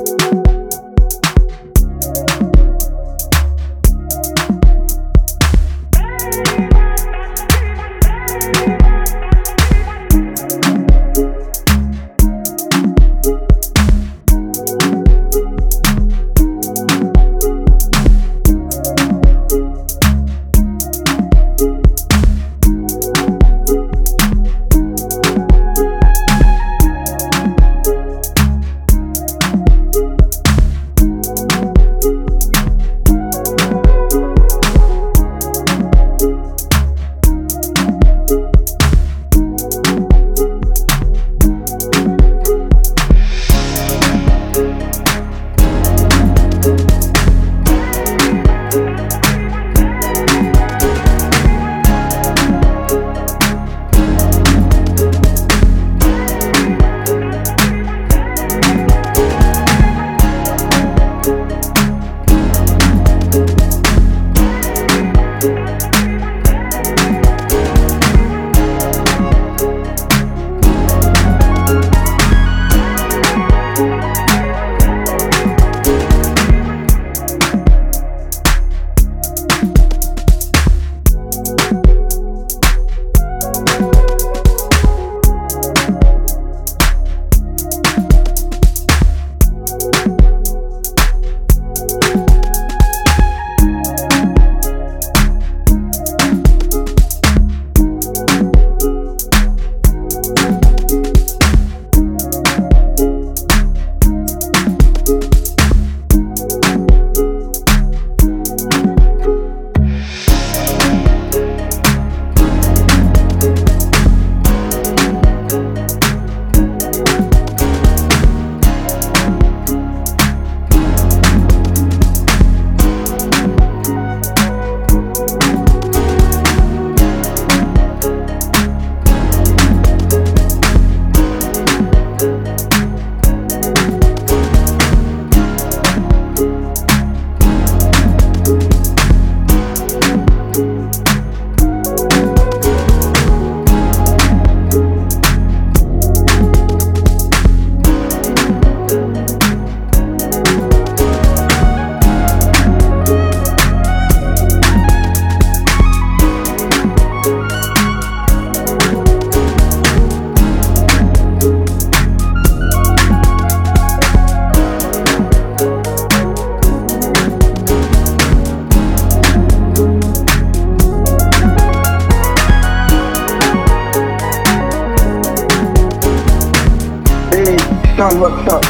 Son, what's up?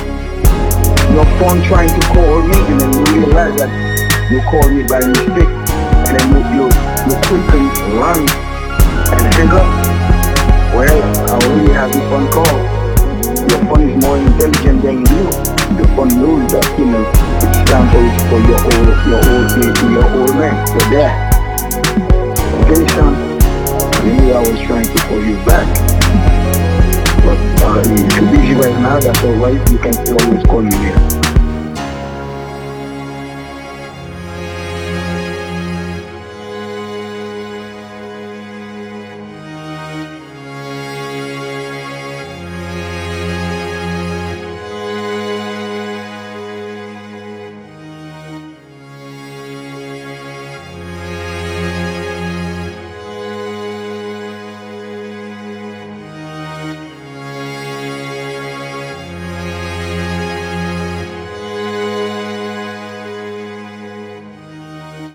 Your phone trying to call me, and then you realize that you called me by mistake, and then you quickly run and hang up. Well, I already have the phone call. Your phone is more intelligent than you. The phone knows that, it's time for your old man, your dad. Okay, son? Maybe I was trying to call you back. But you're too busy right now, that's alright, you can always call me later.